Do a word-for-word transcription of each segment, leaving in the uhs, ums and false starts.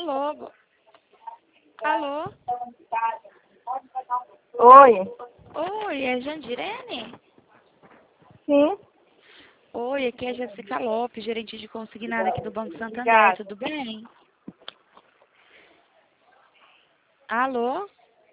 Alô? bo- Alô? Oi. Oi, é Jandirene? Sim. Oi, aqui é Jéssica Lopes, gerente de consignado aqui do Banco Santander, Obrigada. tudo bem? Alô?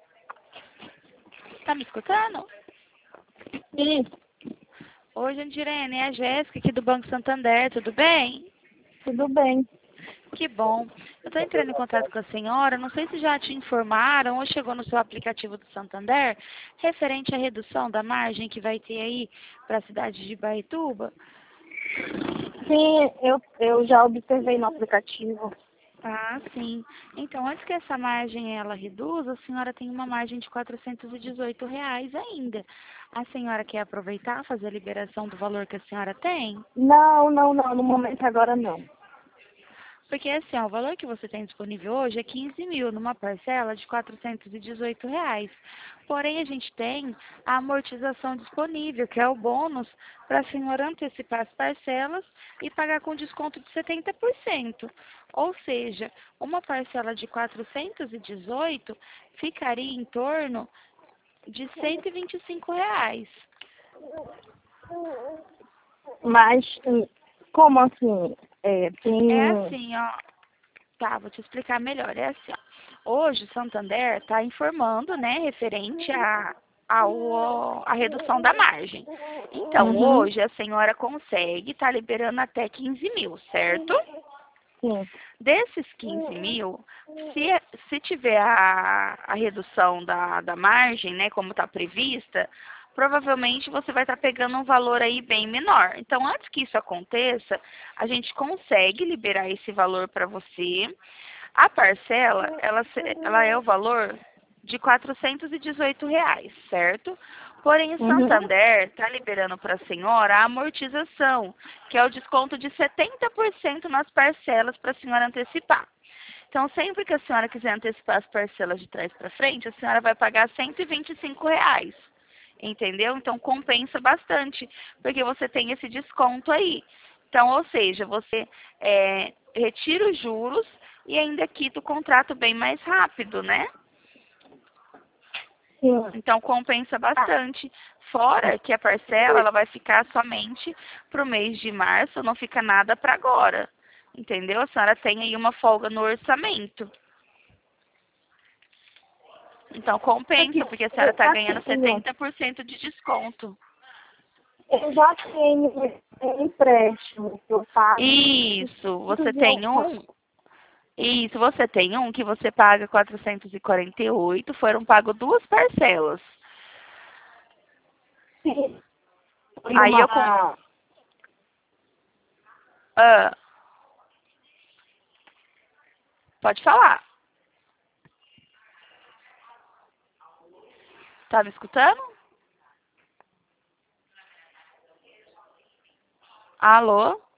Tá me escutando? Sim. Oi, Jandirene, é a Jéssica aqui do Banco Santander, tudo bem? Tudo bem. Que bom. Eu estou entrando em contato com a senhora, não sei se já te informaram ou chegou no seu aplicativo do Santander, referente à redução da margem que vai ter aí para a cidade de Baituba. Sim, eu, eu já observei no aplicativo. Ah, sim. Então, antes que essa margem ela reduza, a senhora tem uma margem de quatrocentos e dezoito reais ainda. A senhora quer aproveitar, fazer a liberação do valor que a senhora tem? Não, não, não. No momento agora não. Porque assim, ó, o valor que você tem disponível hoje é quinze mil, numa parcela de quatrocentos e dezoito reais. Porém, a gente tem a amortização disponível, que é o bônus para a senhora antecipar as parcelas e pagar com desconto de setenta por cento. Ou seja, uma parcela de quatrocentos e dezoito ficaria em torno de cento e vinte e cinco reais. Mas, hum, como assim? É, É tem... assim, ó. Tá, vou te explicar melhor. É assim, ó. Hoje o Santander está informando, né, referente a, ao, a redução da margem. Então, Uhum. hoje a senhora consegue estar liberando até quinze mil, certo? Sim. Desses quinze mil, se, se tiver a, a redução da, da margem, né, como está prevista, provavelmente você vai estar pegando um valor aí bem menor. Então, antes que isso aconteça, a gente consegue liberar esse valor para você. A parcela, ela, se- ela é o valor de quatrocentos e dezoito reais, certo? Porém, o Uhum. Santander está liberando para a senhora a amortização, que é o desconto de setenta por cento nas parcelas para a senhora antecipar. Então, sempre que a senhora quiser antecipar as parcelas de trás para frente, a senhora vai pagar cento e vinte e cinco reais. Entendeu? Então, compensa bastante, porque você tem esse desconto aí. Então, ou seja, você é, retira os juros e ainda quita o contrato bem mais rápido, né? Sim. Então compensa Ah, bastante. Fora que a parcela ela vai ficar somente para o mês de março, não fica nada para agora. Entendeu? A senhora tem aí uma folga no orçamento. Então aqui, compensa, porque a senhora eu- está ganhando assim, setenta por cento de desconto. eu já tenho um empréstimo que eu pago Isso, você quinhentos e tem um. um. Isso, você tem um que você paga quatrocentos e quarenta e oito, foram pago duas parcelas. Sim. Foi Aí eu com. uma... Ah, pode falar. Tá me escutando? Alô?